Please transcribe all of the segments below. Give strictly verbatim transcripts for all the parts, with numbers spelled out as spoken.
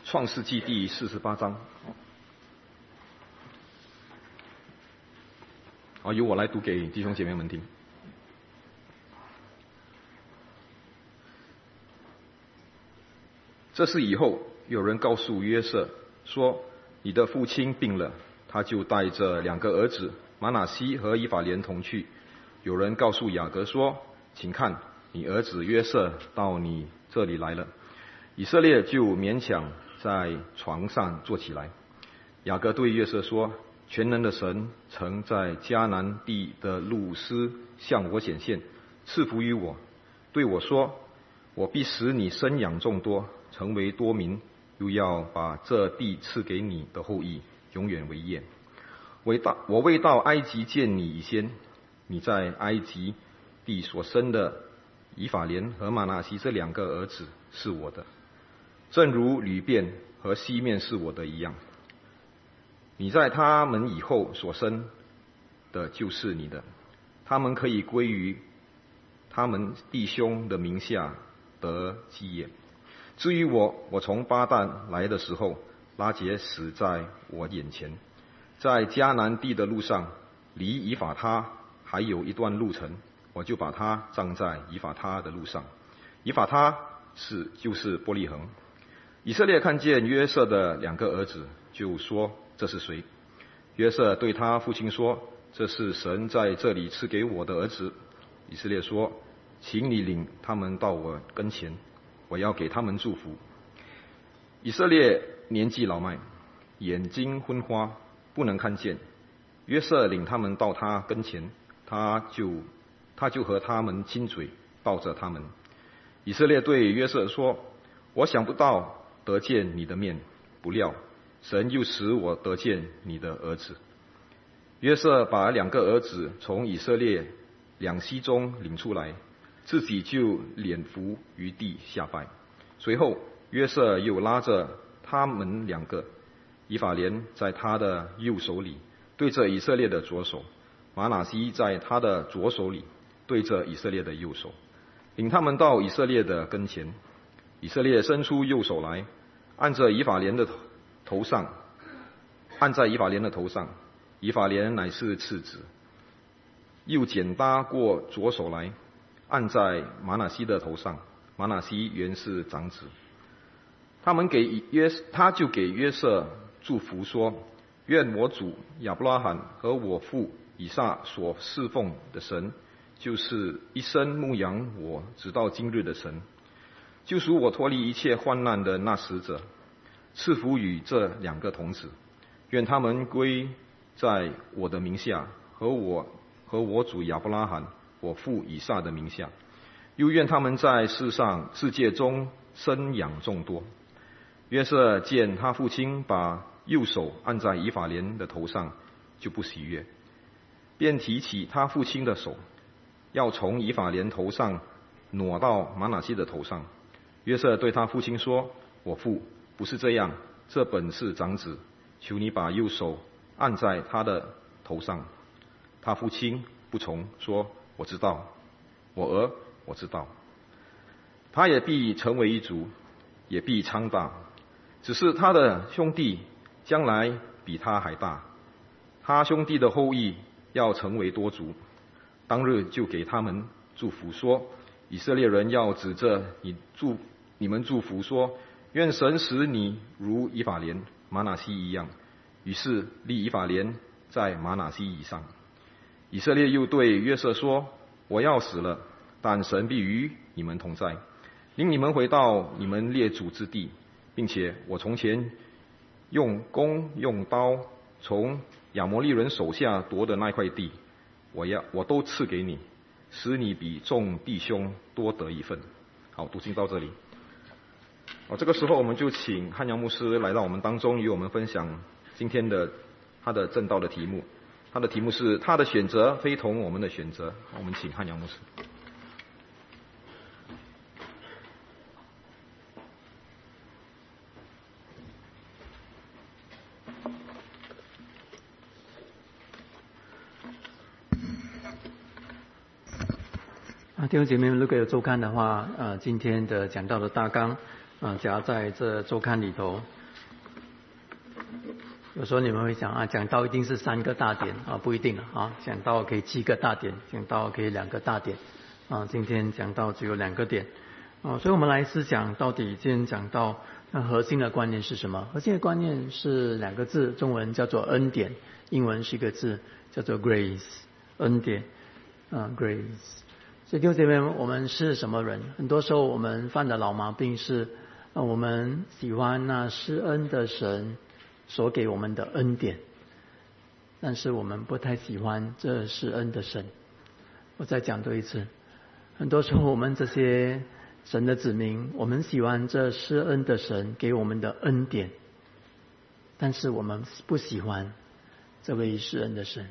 创世纪第四十八章。好，由我来读给弟兄姐妹们听。这事以后，有人告诉约瑟说：“你的父亲病了。”他就带着两个儿子玛拿西和以法莲同去。有人告诉雅各说：“请看，你儿子约瑟到你这里来了。”以色列就勉强在床上坐起来。雅各对约瑟说：“全能的神曾在迦南地的路斯向我显现，赐福于我，对我说：我必使你生养众多，成为多民，又要把这地赐给你的后裔，永远为业。我到我未到埃及见你以先，你在埃及地所生的以法莲和玛拿西这两个儿子是我的，正如吕便和西面是我的一样。你在他们以后所生的就是你的，他们可以归于他们弟兄的名下得基业。至于我，我从巴旦来的时候，拉结死在我眼前，在迦南地的路上，离以法他还有一段路程，我就把他葬在以法他的路上。以法他是就是伯利恒。以色列看见约瑟的两个儿子，就说：这是谁？约瑟对他父亲说：这是神在这里赐给我的儿子。以色列说：请你领他们到我跟前，我要给他们祝福。以色列年纪老迈，眼睛昏花，不能看见。约瑟领他们到他跟前，他就他就和他们亲嘴，抱着他们。以色列对约瑟说：我想不到得见你的面，不料神又使我得见你的儿子。约瑟把两个儿子从以色列两栖中领出来，自己就脸伏于地下拜。随后约瑟又拉着他们两个，以法莲在他的右手里，对着以色列的左手；玛拿西在他的左手里，对着以色列的右手，领他们到以色列的跟前。以色列伸出右手来，按着以法莲的头上，按在以法莲的头上。以法莲乃是次子，又剪搭过左手来，按在玛拿西的头上。玛拿西原是长子。他们给约，他就给约瑟祝福说：愿我主亚伯拉罕和我父以撒所侍奉的神，就是一生牧养我直到今日的神，救赎我脱离一切患难的那使者，赐福与这两个童子，愿他们归在我的名下，和我和我主亚伯拉罕我父以撒的名下，又愿他们在世上世界中生养众多。约瑟见他父亲把右手按在以法莲的头上，就不喜悦，便提起他父亲的手，要从以法莲头上挪到玛拿西的头上。约瑟对他父亲说：我父，不是这样，这本是长子，求你把右手按在他的头上。他父亲不从，说：我知道，我儿，我知道。他也必成为一族，也必昌大，只是他的兄弟将来比他还大，他兄弟的后裔要成为多族。当日就给他们祝福说：以色列人要指着你祝你们祝福说：愿神使你如以法莲、玛拿西一样。于是立以法莲在玛拿西以上。以色列又对约瑟说：我要死了，但神必与你们同在，领你们回到你们列祖之地，并且我从前用弓用刀从亚摩利人手下夺的那块地，我要我都赐给你，使你比众弟兄多得一份。好，读经到这里。哦，这个时候我们就请汉阳牧师来到我们当中，与我们分享今天的他的正道的题目。他的题目是他的选择非同我们的选择。我们请汉阳牧师。 啊，弟兄姐妹们，如果有周刊的话，呃，今天的讲道的大纲，啊、呃，夹在这周刊里头。 有时候你们会想啊，讲道一定是三个大点啊，不一定啊，讲道可以七个大点，讲道可以两个大点啊。今天讲道只有两个点啊，所以我们来思想到底今天讲到那核心的观念是什么？核心的观念是两个字，中文叫做恩典，英文是一个字叫做 grace， 恩典啊 grace。所以弟兄姐妹，我们是什么人？很多时候我们犯的老毛病是，啊，我们喜欢那施恩的神所给我们的恩典，但是我们不太喜欢这施恩的神。我再讲多一次，很多时候我们这些神的子民，我们喜欢这施恩的神给我们的恩典，但是我们不喜欢这位施恩的神。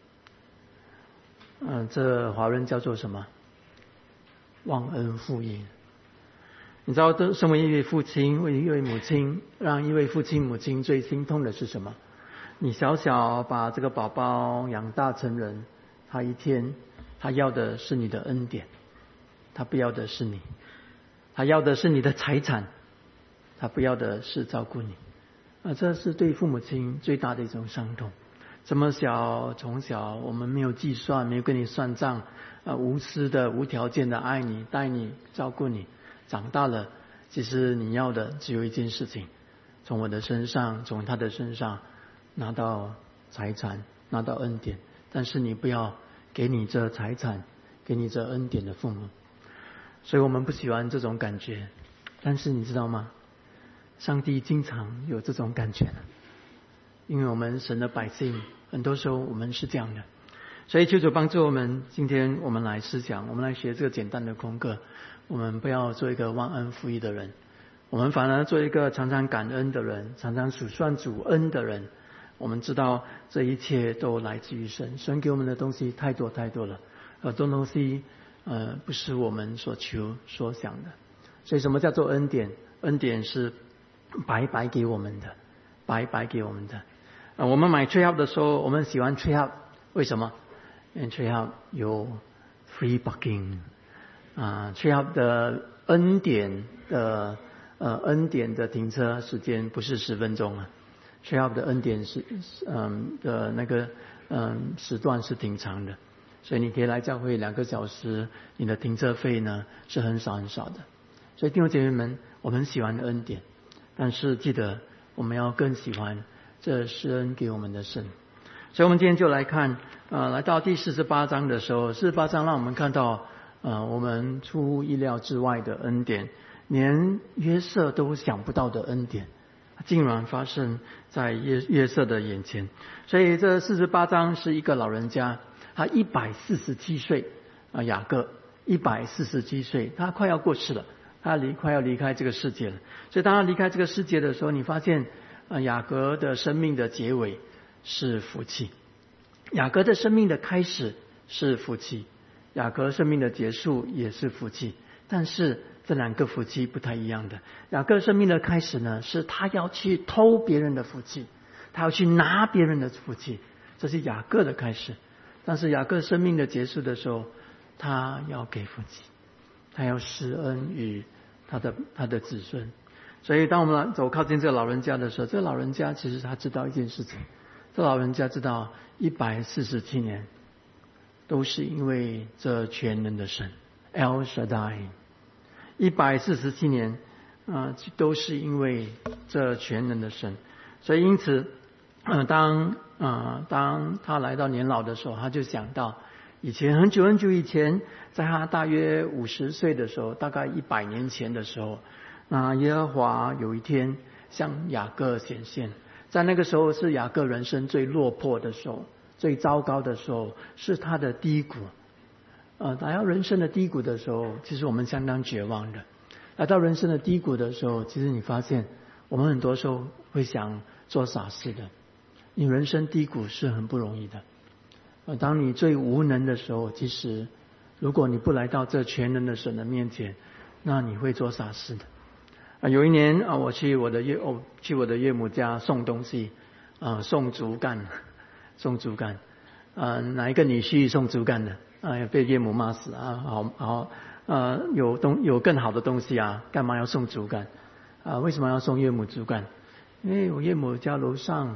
嗯、呃，这华人叫做什么？忘恩负义。你知道，身为一位父亲，为一位母亲，让一位父亲母亲最心痛的是什么？你小小把这个宝宝养大成人，他一天他要的是你的恩典，他不要的是你，他要的是你的财产，他不要的是照顾你。啊，这是对父母亲最大的一种伤痛。这么小，从小我们没有计算，没有跟你算账，啊，无私的、无条件的爱你、带你、照顾你。长大了，其实你要的只有一件事情：从我的身上，从他的身上拿到财产，拿到恩典。但是你不要给你这财产，给你这恩典的父母。所以我们不喜欢这种感觉。但是你知道吗？上帝经常有这种感觉的，因为我们神的百姓，很多时候我们是这样的。所以求主帮助我们，今天我们来思想，我们来学这个简单的功课。我们不要做一个忘恩负义的人，我们反而做一个常常感恩的人，常常数算主恩的人。我们知道这一切都来自于神，神给我们的东西太多太多了，很多东西呃不是我们所求所想的。所以什么叫做恩典？恩典是白白给我们的，白白给我们的。呃、我们买 trade up 的时候，我们喜欢 trade up， 为什么？因为 trade up 有 free parking。啊 trade up 的恩典的呃恩典的停车时间不是十分钟啊 trade up 的恩典是嗯的那个嗯时段是挺长的，所以你可以来教会两个小时，你的停车费呢是很少很少的。所以弟兄姐妹们，我们喜欢恩典，但是记得我们要更喜欢这施恩给我们的神。所以我们今天就来看呃来到第四十八章的时候，四十八章让我们看到呃，我们出乎意料之外的恩典，连约瑟都想不到的恩典，竟然发生在约约瑟的眼前。所以这四十八章是一个老人家，他一百四十七岁啊，雅各一百四十七岁，他快要过世了，他离快要离开这个世界了。所以当他离开这个世界的时候，你发现啊，雅各的生命的结尾是福气，雅各的生命的开始是福气。雅各生命的结束也是福气，但是这两个福气不太一样的。雅各生命的开始呢，是他要去偷别人的福气，他要去拿别人的福气，这是雅各的开始。但是雅各生命的结束的时候，他要给福气，他要施恩于他的他的子孙。所以当我们走靠近这个老人家的时候，这个老人家其实他知道一件事情，这老人家知道一百四十七年都是因为这全能的神 El Shaddai， 一百四十七年啊、呃，都是因为这全能的神。所以因此呃当呃当他来到年老的时候，他就想到以前很久很久以前，在他大约五十岁的时候，大概一百年前的时候，那耶和华有一天向雅各显现，在那个时候是雅各人生最落魄的时候，最糟糕的时候，是他的低谷。呃，来到人生的低谷的时候，其实我们相当绝望的。来到人生的低谷的时候，其实你发现，我们很多时候会想做傻事的。你人生低谷是很不容易的。呃，当你最无能的时候，其实如果你不来到这全能的神的面前，那你会做傻事的。啊、呃，有一年啊、呃，我去我的岳哦去我的岳母家送东西，啊、呃，送竹竿。送竹竿，呃，哪一个女婿送竹竿的？哎、呃，被岳母骂死啊！好好，呃，有东有更好的东西啊，干嘛要送竹竿？啊、呃，为什么要送岳母竹竿？因为我岳母家楼上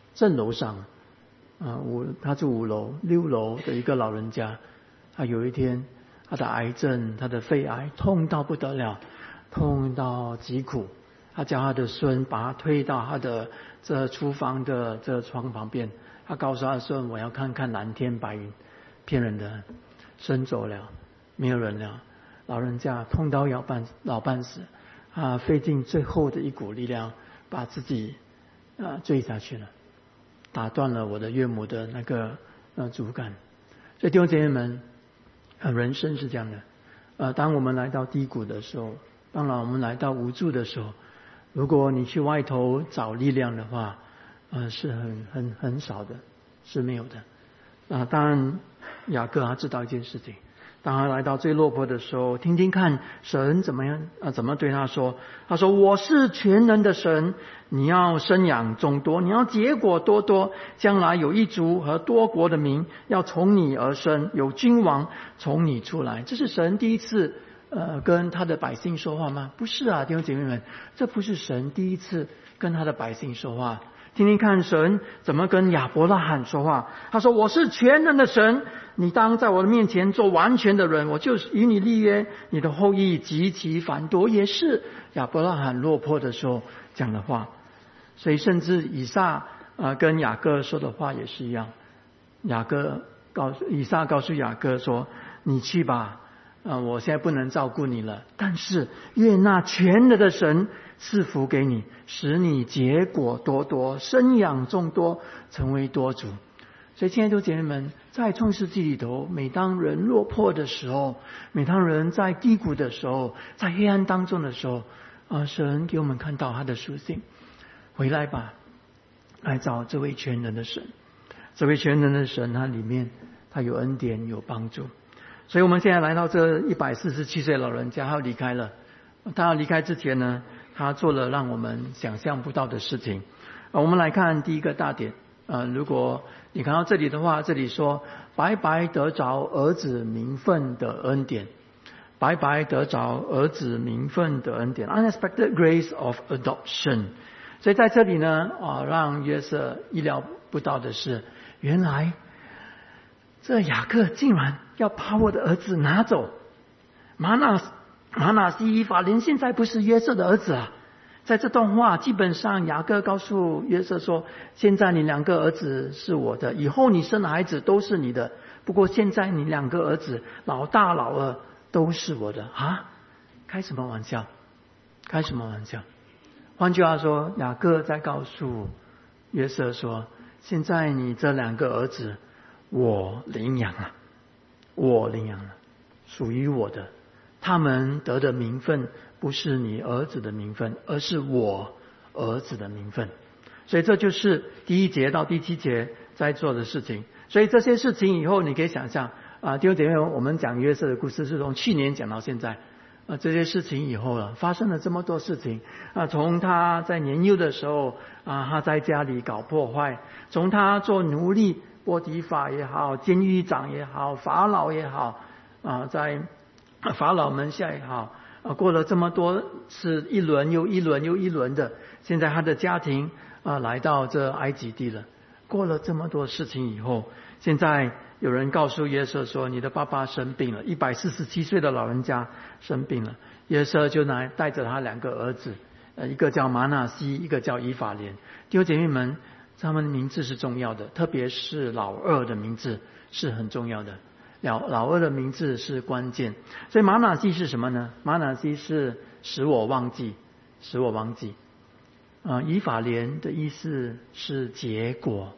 镇楼上啊，五他住五楼六楼的一个老人家，他有一天他的癌症，他的肺癌痛到不得了，痛到极苦。他叫他的孙把他推到他的这厨房的这床旁边，他告诉他的孙，我要看看蓝天白云。骗人的，孙走了，没有人了。老人家痛到要半老半死，啊，费尽最后的一股力量，把自己啊坠下去了，打断了我的岳母的那个呃主干。所以弟兄姐妹们，呃，人生是这样的，呃，当我们来到低谷的时候，当然我们来到无助的时候，如果你去外头找力量的话，呃，是很很很少的，是没有的。啊，当然雅各他知道一件事情，当他来到最落魄的时候，听听看神怎么样啊，怎么对他说？他说：“我是全能的神，你要生养众多，你要结果多多，将来有一族和多国的民要从你而生，有君王从你出来。”这是神第一次呃跟他的百姓说话吗？不是啊，弟兄姐妹们，这不是神第一次跟他的百姓说话。听听看神怎么跟亚伯拉罕说话。他说：“我是全能的神，你当在我的面前做完全的人，我就与你立约，你的后裔极其繁多。”也是亚伯拉罕落魄的时候讲的话。所以甚至以撒呃跟雅各说的话也是一样。雅各告诉以撒告诉雅各说：“你去吧，呃，我现在不能照顾你了，但是愿那全能的神赐福给你，使你结果多多，生养众多，成为多族。”所以亲爱的姐妹们，在创世纪里头，每当人落魄的时候，每当人在低谷的时候，在黑暗当中的时候，啊，神给我们看到他的属性。回来吧，来找这位全能的神。这位全能的神，他里面他有恩典，有帮助。所以我们现在来到这一百四十七岁老人家，他要离开了。他要离开之前呢，他做了让我们想象不到的事情。我们来看第一个大点。呃，如果你看到这里的话，这里说白白得着儿子名分的恩典，白白得着儿子名分的恩典 ，unexpected grace of adoption。所以在这里呢，啊，让约瑟意料不到的是，原来这雅各竟然要把我的儿子拿走。玛拿玛拿西以法莲现在不是约瑟的儿子啊。在这段话基本上雅各告诉约瑟说，现在你两个儿子是我的，以后你生的孩子都是你的，不过现在你两个儿子老大老二都是我的啊！开什么玩笑？开什么玩笑？换句话说，雅各在告诉约瑟说，现在你这两个儿子我领养了，我领养了，属于我的，他们得的名分不是你儿子的名分，而是我儿子的名分。所以这就是第一节到第七节在做的事情。所以这些事情以后你可以想象啊，弟兄姐妹，我们讲约瑟的故事是从去年讲到现在啊，这些事情以后了，发生了这么多事情啊，从他在年幼的时候啊，他在家里搞破坏，从他做奴隶，波提法也好，监狱长也好，法老也好啊，在法老门下也好。啊，过了这么多次，一轮又一轮又一轮的，现在他的家庭啊来到这埃及地了。过了这么多事情以后，现在有人告诉约瑟说，你的爸爸生病了，一百四十七岁的老人家生病了。约瑟就来带着他两个儿子，呃，一个叫玛拿西，一个叫以法莲。弟兄姐妹们，他们的名字是重要的，特别是老二的名字是很重要的。老老二的名字是关键，所以玛拿西是什么呢？玛拿西是使我忘记，使我忘记。啊、呃，以法莲的意思是结果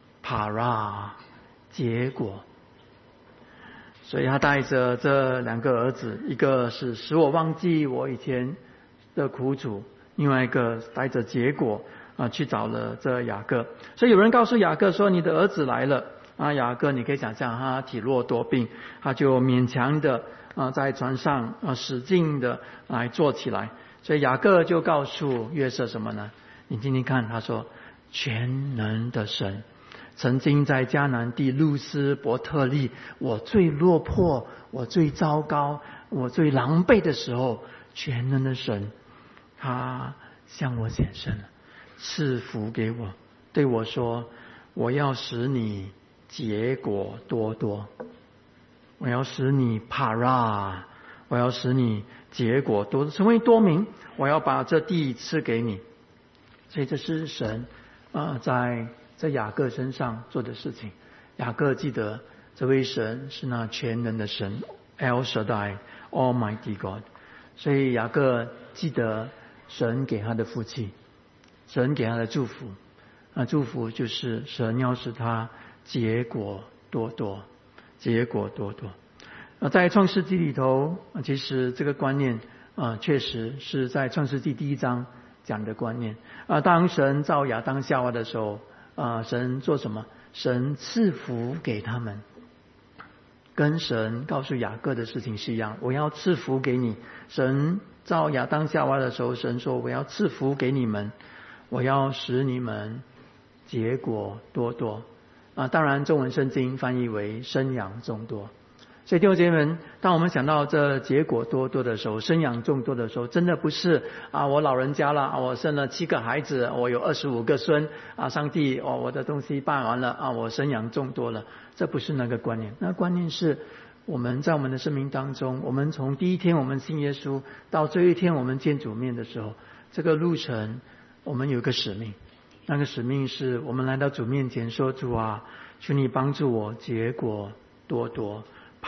，para 结果。所以他带着这两个儿子，一个是使我忘记我以前的苦楚，另外一个带着结果啊、呃、去找了这雅各。所以有人告诉雅各说，你的儿子来了。啊，雅各你可以想象他体弱多病，他就勉强的啊在船上啊使劲的来坐起来。所以雅各就告诉约瑟什么呢？你听听看，他说全能的神曾经在迦南地路斯伯特利，我最落魄，我最糟糕，我最狼狈的时候，全能的神他向我显现了，赐福给我， 对我说，我要使你结果多多，我要使你帕拉，我要使你结果多，成为多民，我要把这地赐给你。所以这是神啊、呃、在在雅各身上做的事情。雅各记得这位神是那全能的神 El Shaddai Almighty God， 所以雅各记得神给他的福气，神给他的祝福。那祝福就是神要使他结果多多，结果多多。那在创世纪里头，其实这个观念啊，确实是在创世纪第一章讲的观念啊。当神造亚当夏娃的时候啊，神做什么？神赐福给他们，跟神告诉雅各的事情是一样。我要赐福给你。神造亚当夏娃的时候，神说我要赐福给你们，我要使你们结果多多啊。当然中文圣经翻译为生养众多。所以弟兄姐妹们，当我们想到这结果多多的时候，生养众多的时候，真的不是啊我老人家了啊，我生了七个孩子，我有二十五个孙啊，上帝哦我的东西办完了啊，我生养众多了。这不是那个观念，那观念是我们在我们的生命当中，我们从第一天我们信耶稣到最后一天我们见主面的时候，这个路程我们有一个使命。那个使命是我们来到主面前说，主啊，求你帮助我结果多多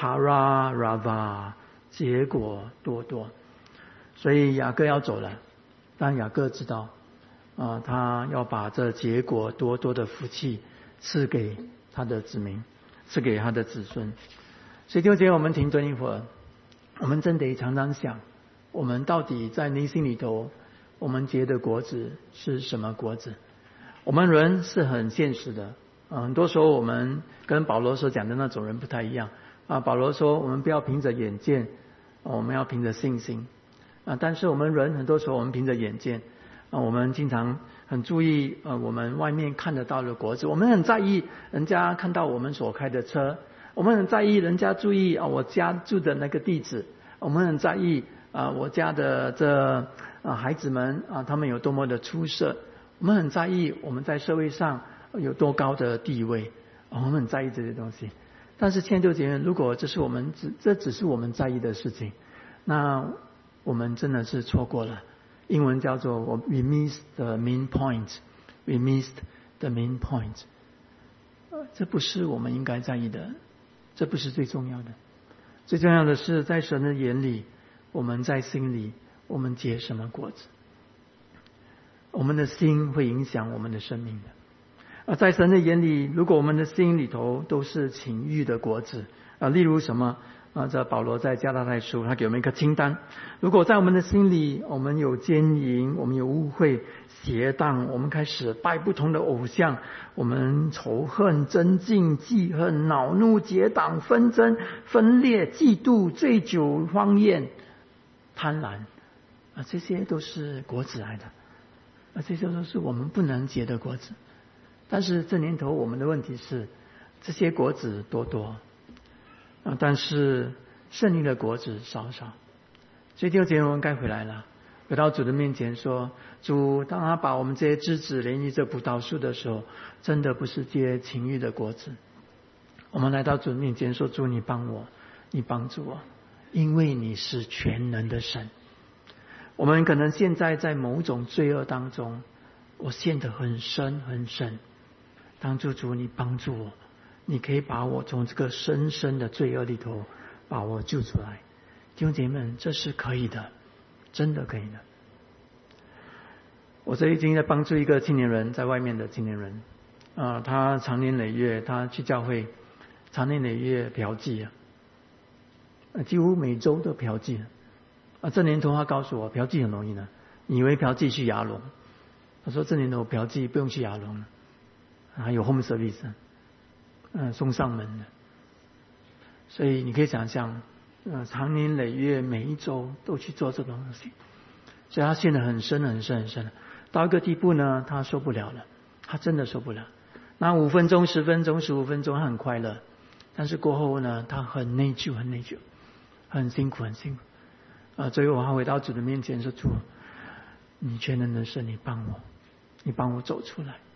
，Para Rava， 结果多多。所以雅各要走了，但雅各知道啊、呃，他要把这结果多多的福气赐给他的子民，赐给他的子孙。所以弟兄姐妹，我们停顿一会儿，我们真得常常想，我们到底在内心里头，我们结的果子是什么果子？我们人是很现实的，啊，很多时候我们跟保罗所讲的那种人不太一样啊。保罗说，我们不要凭着眼见，我们要凭着信心啊。但是我们人很多时候我们凭着眼见啊，我们经常很注意呃我们外面看得到的果子，我们很在意人家看到我们所开的车，我们很在意人家注意啊我家住的那个地址，我们很在意啊我家的这啊孩子们啊他们有多么的出色。我们很在意我们在社会上有多高的地位，我们很在意这些东西。但是亲爱的姐妹，如果这是我们只这只是我们在意的事情，那我们真的是错过了。英文叫做 we missed the main point， we missed the main point。这不是我们应该在意的，这不是最重要的。最重要的是在神的眼里，我们在心里，我们结什么果子？我们的心会影响我们的生命的。而在神的眼里，如果我们的心里头都是情欲的果子啊，例如什么啊？这保罗在加拉太书他给我们一个清单。如果在我们的心里，我们有奸淫，我们有污秽、邪荡，我们开始拜不同的偶像，我们仇恨、争竞、记恨、恼怒、结党、纷争、分裂、嫉妒、醉酒、荒宴、贪婪啊，这些都是果子来的。啊，这些都是我们不能结的果子。但是这年头我们的问题是，这些果子多多啊，但是圣灵的果子少少。所以弟兄姐妹，我们该回来了，回到主的面前说，主，当他把我们这些枝子连于这葡萄树的时候，真的不是结情欲的果子。我们来到主的面前说，主，你帮我，你帮助我，因为你是全能的神。我们可能现在在某种罪恶当中，我陷得很深很深。当主主你帮助我，你可以把我从这个深深的罪恶里头把我救出来。弟兄姐妹们，这是可以的，真的可以的。我最近在帮助一个青年人，在外面的青年人啊、呃，他长年累月，他去教会，长年累月嫖妓啊，几乎每周都嫖妓啊。这年头他告诉我，嫖妓很容易呢。你以为嫖妓去牙龙？他说这年头嫖妓不用去牙龙了，还有 home service， 嗯，送上门的。所以你可以想象，呃，长年累月每一周都去做这种东西，所以他陷得很深很深很深，到一个地步呢，他受不了了，他真的受不了。那五分钟、十分钟、十五分钟，他很快乐，但是过后呢，他很内疚，很内疚，很辛苦，很辛苦。啊，最后他回到主的面前说：“主，你全能的神，你帮我，你帮我走出来。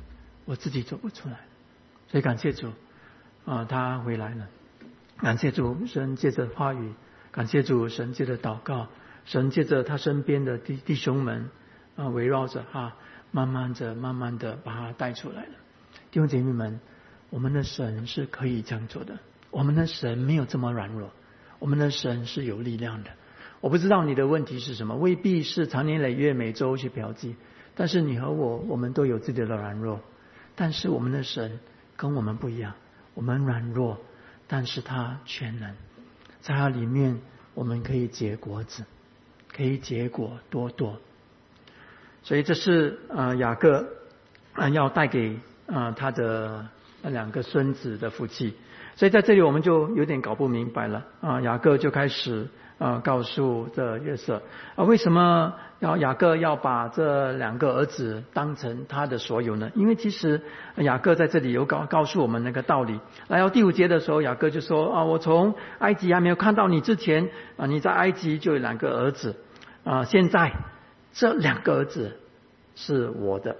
我自己走不出来。所以感谢主啊，他回来了。感谢主，神借着话语，感谢主，神借着祷告，神借着他身边的弟弟兄们啊，围绕着他，慢慢的、慢慢的把他带出来了。弟兄姐妹们，我们的神是可以这样做的。我们的神没有这么软弱，我们的神是有力量的。我不知道你的问题是什么，未必是常年累月每周去嫖妓，但是你和我，我们都有自己的软弱。但是我们的神跟我们不一样，我们软弱，但是他全能，在他里面我们可以结果子，可以结果多多。所以这是呃雅各啊、呃、要带给啊、呃、他的那两个孙子的福气。所以在这里我们就有点搞不明白了啊、呃、雅各就开始啊、呃、告诉这约瑟啊、呃、为什么要雅各要把这两个儿子当成他的所有呢？因为其实雅各在这里有告告诉我们那个道理。来到第五节的时候，雅各就说啊，我从埃及还没有看到你之前啊，你在埃及就有两个儿子啊，现在这两个儿子是我的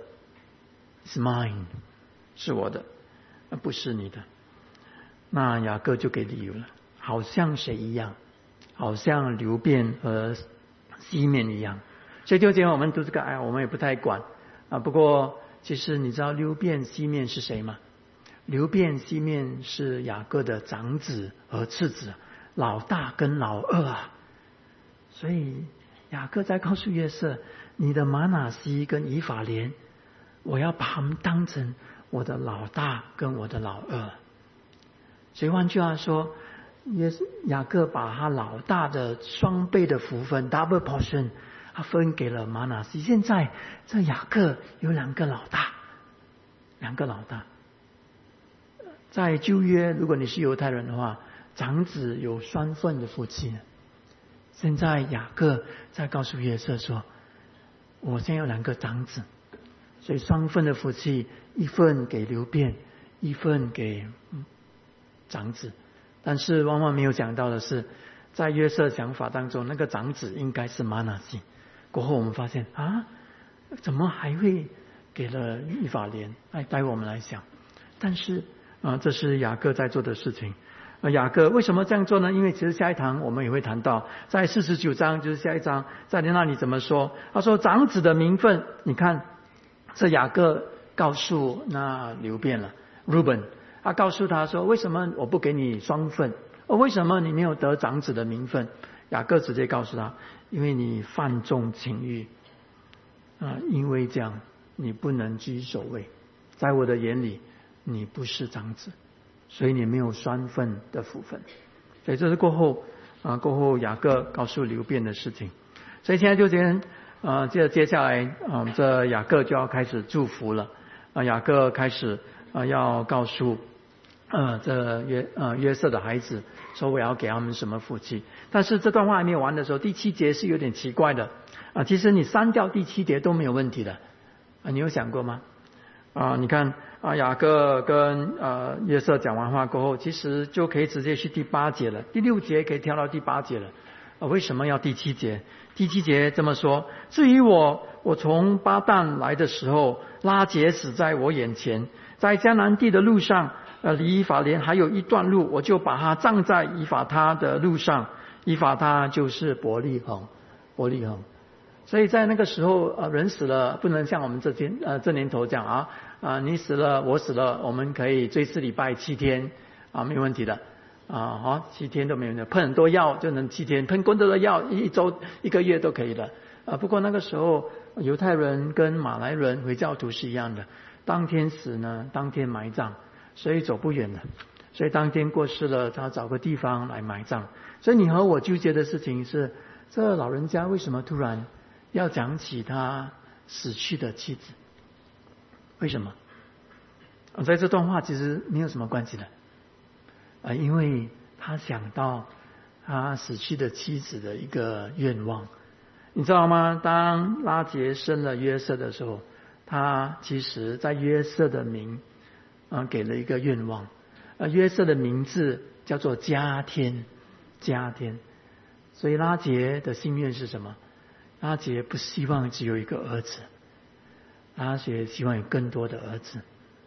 ，is mine， 是我的，不是你的。那雅各就给理由了，好像谁一样，好像流便和西面一样。所以就今天我们读这个，哎，我们也不太管啊。不过其实你知道流便西面是谁吗？流便西面是雅各的长子和次子，老大跟老二啊。所以雅各在告诉约瑟，你的玛拿西跟以法莲，我要把他们当成我的老大跟我的老二。所以换句话说，雅各把他老大的双倍的福分 double portion， 他分给了玛拿西。现在这雅各有两个老大，两个老大。在旧约，如果你是犹太人的话，长子有双份的福气。现在雅各在告诉约瑟说，我现在有两个长子，所以双份的福气，一份给流便，一份给长子。但是往往没有讲到的是，在约瑟想法当中，那个长子应该是玛拿西。过后我们发现啊，怎么还会给了以法莲？哎，待会我们来想。但是啊，这是雅各在做的事情。啊，雅各为什么这样做呢？因为其实下一堂我们也会谈到，在四十九章就是下一章，在那里怎么说？他说长子的名分，你看这雅各告诉那流便了 ，Reuben。他告诉他说，为什么我不给你双份？为什么你没有得长子的名分？雅各直接告诉他，因为你犯纵情欲啊，因为这样你不能居首位，在我的眼里你不是长子，所以你没有双份的福分。所以这是过后啊，过后雅各告诉流便的事情。所以现在就先啊，接接下来啊，这雅各就要开始祝福了啊，雅各开始啊要告诉。呃，这约呃约瑟的孩子说我要给他们什么福气，但是这段话还没有完的时候，第七节是有点奇怪的啊。其实你删掉第七节都没有问题的啊，你有想过吗？啊，你看啊，雅各跟呃约瑟讲完话过后，其实就可以直接去第八节了，第六节可以跳到第八节了啊。为什么要第七节？第七节这么说：至于我，我从巴旦来的时候，拉结死在我眼前，在迦南地的路上。呃，离以法莲还有一段路，我就把它葬在以法他的路上。以法他就是伯利恒，伯利恒。所以在那个时候，呃，人死了不能像我们这天呃这年头讲啊啊，你死了我死了，我们可以追思礼拜七天啊，没问题的啊，好七天都没问题，喷很多药就能七天，喷更多的药一周一个月都可以了啊。不过那个时候犹太人跟马来人回教徒是一样的，当天死呢，当天埋葬。所以走不远了，所以当天过世了，他找个地方来埋葬。所以你和我纠结的事情是，这老人家为什么突然要讲起他死去的妻子？为什么？在这段话其实没有什么关系的啊，因为他想到他死去的妻子的一个愿望，你知道吗？当拉结生了约瑟的时候，他其实在约瑟的名。啊，给了一个愿望，啊，约瑟的名字叫做加添，加添。所以拉结的心愿是什么？拉结不希望只有一个儿子，拉结希望有更多的儿子。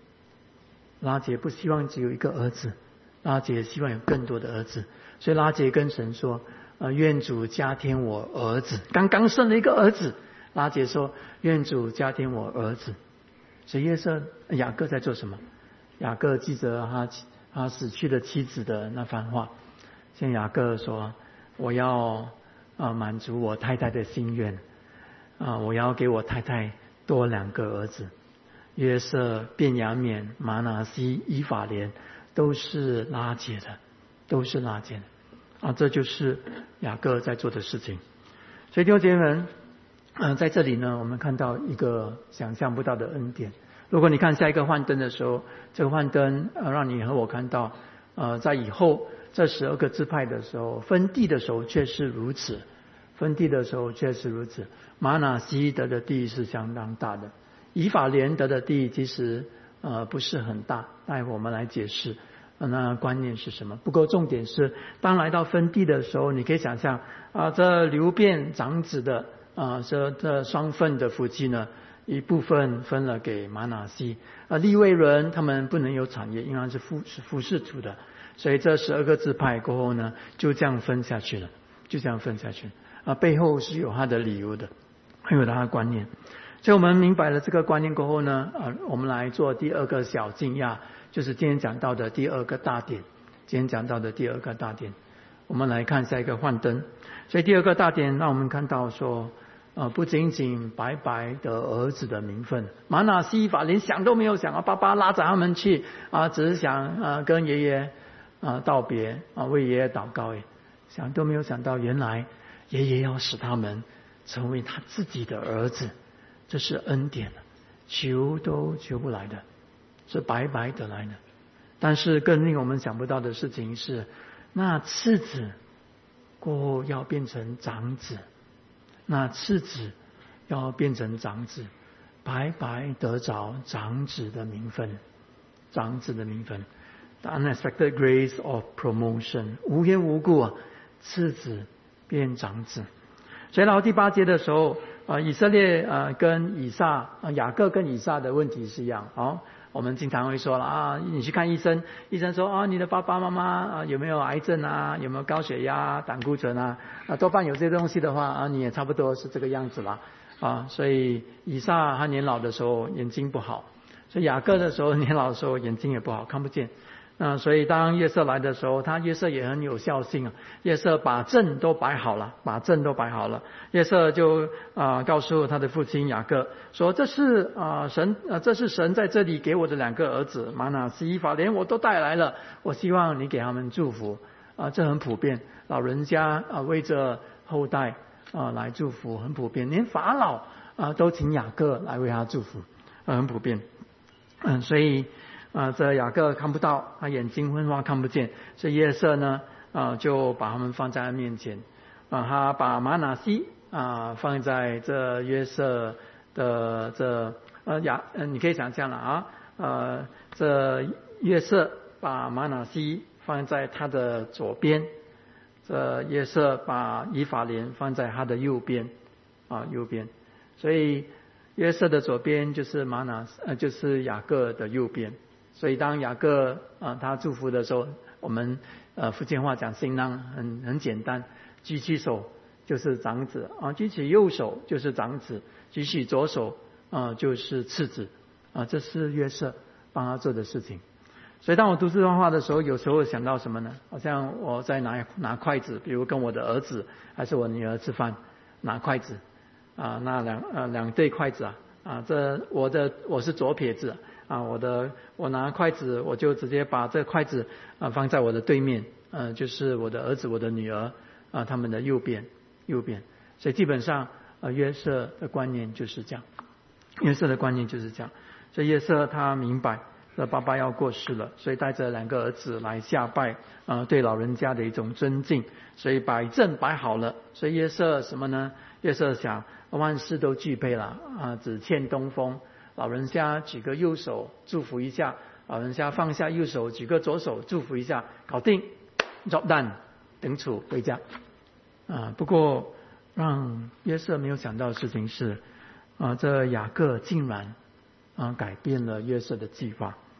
拉结不希望只有一个儿子，拉结希望有更多的儿子，所以拉结跟神说，呃，愿主加添我儿子，刚刚生了一个儿子，拉结说愿主加添我儿子。所以约瑟雅各在做什么？雅各记着他他死去的妻子的那番话，像雅各说，我要啊满足我太太的心愿啊，我要给我太太多两个儿子。约瑟、便雅悯、玛拿西、以法莲都是拉结的，都是拉结的啊，这就是雅各在做的事情。所以弟兄姐妹们，嗯、呃，在这里呢，我们看到一个想象不到的恩典。如果你看下一个幻灯的时候，这个幻灯呃，让你和我看到，呃，在以后这十二个支派的时候，分地的时候却是如此，分地的时候却是如此。玛拿西得的地是相当大的。以法莲得的地其实呃不是很大，待会我们来解释、呃、那观念是什么。不过重点是，当来到分地的时候，你可以想象啊、呃，这流便长子的啊、呃，这这双份的福气呢，一部分分了给玛拿西啊，利未人他们不能有产业，因为是服是服侍主的，所以这十二个支派过后呢，就这样分下去了，就这样分下去啊，背后是有他的理由的，还有他的观念。所以我们明白了这个观念过后呢，呃，我们来做第二个小惊讶，就是今天讲到的第二个大点。今天讲到的第二个大点，我们来看下一个幻灯。所以第二个大点让我们看到说，呃，不仅仅白白的儿子的名分，玛拿西法连想都没有想啊，爸爸拉着他们去啊，只是想啊跟爷爷啊道别啊，为爷爷祷告，诶，想都没有想到，原来爷爷要使他们成为他自己的儿子。这是恩典，求都求不来的，是白白得来的。但是更令我们想不到的事情是，那次子过后要变成长子，那次子要变成长子，白白得着长子的名分，长子的名分 ，the unexpected grace of promotion， 无缘无故啊，次子变长子。所以到第八节的时候。啊，以色列啊、呃、跟以撒啊雅各跟以撒的问题是一样。好，我们经常会说了啊，你去看医生，医生说啊，你的爸爸妈妈啊有没有癌症啊，有没有高血压、胆固醇啊？啊，多半有这些东西的话啊，你也差不多是这个样子啦。啊，所以以撒他年老的时候眼睛不好，所以雅各的时候年老的时候眼睛也不好，看不见。那所以当约瑟来的时候，他约瑟也很有孝心啊。约瑟把阵都摆好了，把阵都摆好了。约瑟就啊、呃、告诉他的父亲雅各说：“这是啊、呃、神啊、呃，这是神在这里给我的两个儿子玛拿西、以法莲，我都带来了。我希望你给他们祝福啊、呃，这很普遍，老人家啊、呃、为着后代啊、呃、来祝福，很普遍。连法老啊、呃、都请雅各来为他祝福，呃、很普遍。嗯，所以。”啊，这雅各看不到，他眼睛昏花看不见，所以约瑟呢，啊，就把他们放在他面前，啊，他把玛拿西啊放在这约瑟的这呃雅，呃，你可以想象了啊，呃，这约瑟把玛拿西放在他的左边，这约瑟把以法莲放在他的右边，啊，右边，所以约瑟的左边就是玛拿，呃，就是雅各的右边。所以当雅各啊、呃、他祝福的时候，我们呃福建话讲新郎很很简单，举起手就是长子啊，举起右手就是长子，举起左手啊、呃、就是次子啊，这是约瑟帮他做的事情。所以当我读这段话的时候，有时候想到什么呢？好像我在拿拿筷子，比如跟我的儿子还是我女儿吃饭，拿筷子啊，那两呃两对筷子啊啊，这我的我是左撇子。啊，我的我拿筷子，我就直接把这筷子啊放在我的对面，呃，就是我的儿子、我的女儿啊，他们的右边，右边。所以基本上，呃，约瑟的观念就是这样，约瑟的观念就是这样。所以约瑟他明白，这爸爸要过世了，所以带着两个儿子来下拜，啊、呃，对老人家的一种尊敬。所以摆阵摆好了，所以约瑟什么呢？约瑟想万事都具备了啊，只欠东风。老人家举个右手祝福一下，老人家放下右手举个左手祝福一下，搞定 ，job done， 等处回家。啊，不过让约瑟没有想到的事情是，啊，这雅各竟然啊改变了约瑟的计划。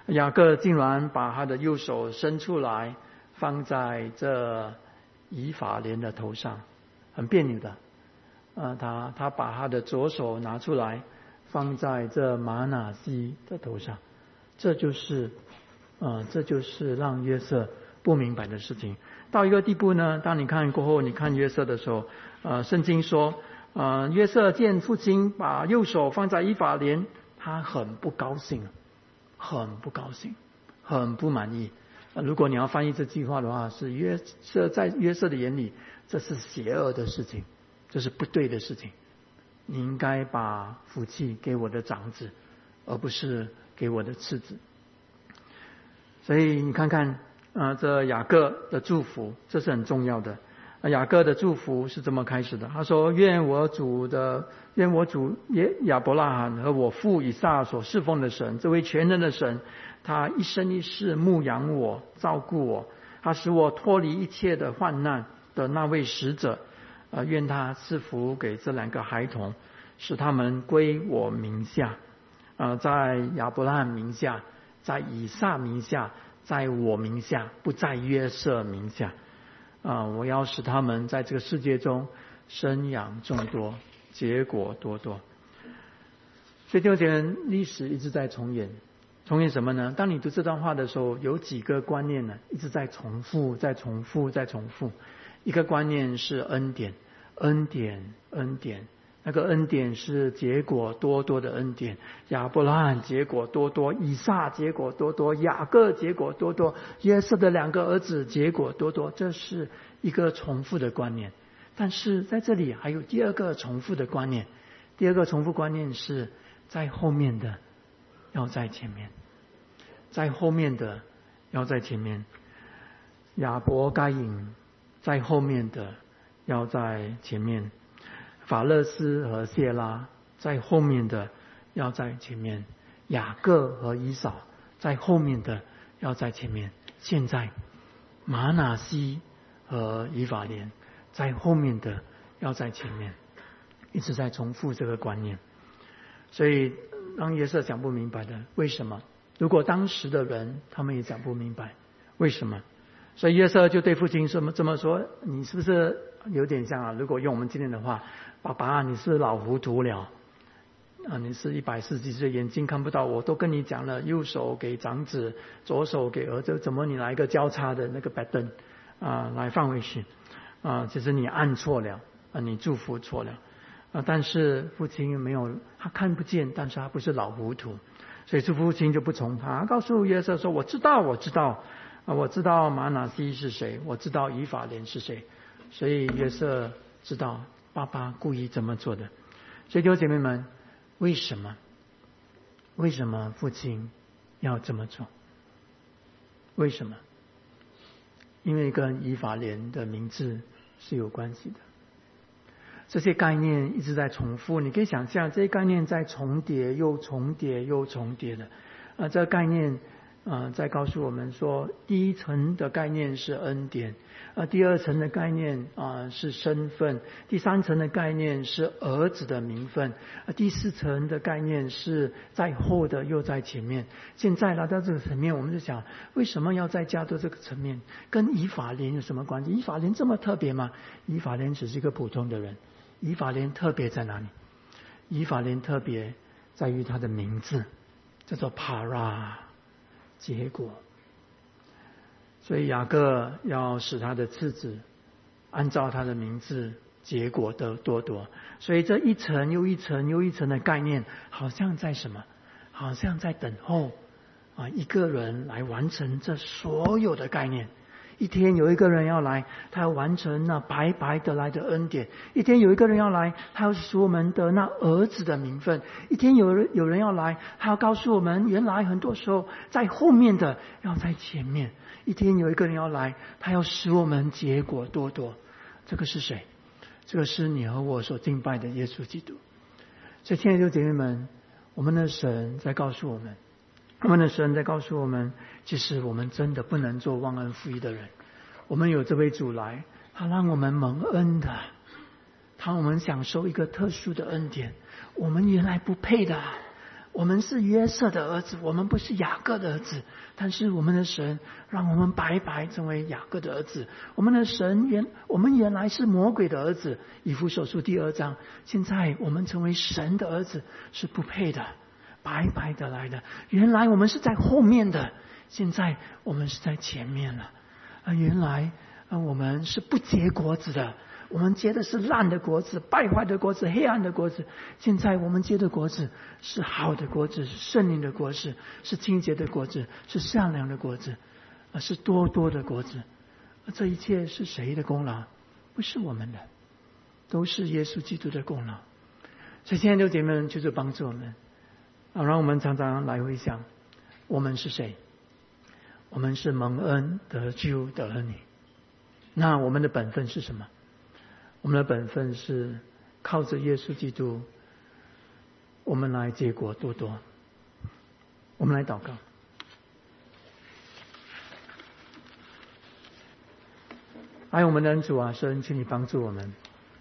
雅各竟然把他的右手伸出来，放在这以法莲的头上，很别扭的。呃，他他把他的左手拿出来，放在这玛拿西的头上，这就是，呃，这就是让约瑟不明白的事情。到一个地步呢，当你看过后，你看约瑟的时候，呃，圣经说，呃，约瑟见父亲把右手放在以法莲，他很不高兴，很不高兴，很不满意。呃、如果你要翻译这句话的话，是约瑟在约瑟的眼里，这是邪恶的事情。这是不对的事情，你应该把福气给我的长子，而不是给我的次子。所以你看看，呃，这雅各的祝福，这是很重要的。雅各的祝福是这么开始的，他说：愿我主的，愿我主耶亚伯拉罕和我父以撒所侍奉的神，这位全能的神，他一生一世牧养我，照顾我，他使我脱离一切的患难的那位使者。呃，愿他赐福给这两个孩童，使他们归我名下，呃，在亚伯拉罕名下，在以撒名下，在我名下，不在约瑟名下。啊、呃，我要使他们在这个世界中生养众多，结果多多。所以弟兄姐妹，历史一直在重演，重演什么呢？当你读这段话的时候，有几个观念呢，一直在重复，在重复，在重复。一个观念是恩典，恩典，恩典。那个恩典是结果多多的恩典，亚伯拉罕结果多多，以撒结果多多，雅各结果多多，约瑟的两个儿子结果多多，这是一个重复的观念。但是在这里还有第二个重复的观念，第二个重复观念是在后面的要在前面，在后面的要在前面。亚伯该隐在后面的要在前面，法勒斯和谢拉在后面的要在前面，雅各和以扫在后面的要在前面。现在玛拿西和以法莲在后面的要在前面，一直在重复这个观念。所以让约瑟讲不明白的，为什么？如果当时的人他们也讲不明白，为什么？所以约瑟就对父亲这么这么说：你是不是有点像啊？如果用我们今天的话，爸爸，你是老糊涂了啊！你是一百四十几岁，眼睛看不到，我都跟你讲了，右手给长子，左手给儿子，怎么你来一个交叉的那个板凳啊，来放回去啊？其实你按错了啊，你祝福错了啊！但是父亲没有，他看不见，但是他不是老糊涂，所以父亲就不从他，他告诉约瑟说：我知道，我知道。啊，我知道玛拿西是谁，我知道以法莲是谁，所以约瑟知道爸爸故意这么做的。所以弟兄姐妹们，为什么？为什么父亲要这么做？为什么？因为跟以法莲的名字是有关系的。这些概念一直在重复，你可以想象，这些概念在重叠又重叠又重叠的。啊，这个概念。呃，在告诉我们说，第一层的概念是恩典，呃，第二层的概念啊、呃、是身份，第三层的概念是儿子的名分，呃，第四层的概念是在后的又在前面。现在来到这个层面，我们就想，为什么要再加多这个层面？跟以法莲有什么关系？以法莲这么特别吗？以法莲只是一个普通的人，以法莲特别在哪里？以法莲特别在于他的名字，叫做帕拉。结果，所以雅各要使他的次子按照他的名字，结果的多多。所以这一层又一层又一层的概念，好像在什么？好像在等候啊一个人来完成这所有的概念。一天有一个人要来，他要完成那白白得来的恩典；一天有一个人要来，他要使我们得那儿子的名分；一天有人有人要来，他要告诉我们，原来很多时候在后面的要在前面；一天有一个人要来，他要使我们结果多多。这个是谁？这个是你和我所敬拜的耶稣基督。所以亲爱的弟兄姐妹们，我们的神在告诉我们，我们的神在告诉我们，其实我们真的不能做忘恩负义的人。我们有这位主来，他让我们蒙恩的，他让我们享受一个特殊的恩典。我们原来不配的， 我们是约瑟的儿子，我们不是雅各的儿子，但是我们的神让我们白白成为雅各的儿子。我们的神原我们原来是魔鬼的儿子，以弗所书第二章，现在我们成为神的儿子，是不配的，白白的来的。原来我们是在后面的，现在我们是在前面了。啊，原来啊我们是不结果子的，我们结的是烂的果子，败坏的果子，黑暗的果子。现在我们结的果子是好的果子，是圣灵的果子，是清洁的果子，是善良的果子，是多多的果子。这一切是谁的功劳？不是我们的，都是耶稣基督的功劳。所以亲爱的姐妹们，就是帮助我们啊，让我们常常来回想，我们是谁？我们是蒙恩得救的儿女。那我们的本分是什么？我们的本分是靠着耶稣基督，我们来结果多多。我们来祷告。爱我们的恩主啊，神，请你帮助我们，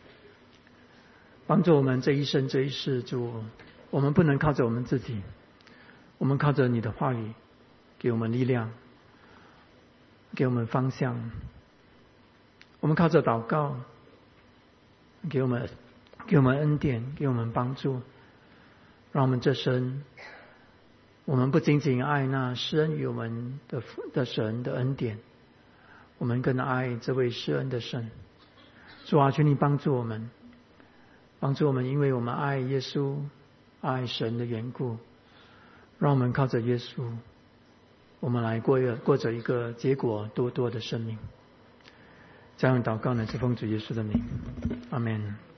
帮助我们这一生这一世。主，我们不能靠着我们自己，我们靠着你的话语，给我们力量，给我们方向。我们靠着祷告，给我们给我们恩典，给我们帮助，让我们这生，我们不仅仅爱那施恩于我们的的神的恩典，我们更爱这位施恩的神。主啊，求你帮助我们，帮助我们，因为我们爱耶稣、爱神的缘故，让我们靠着耶稣，我们来过过着一个结果多多的生命。这样祷告呢，是奉主耶稣的名，阿们。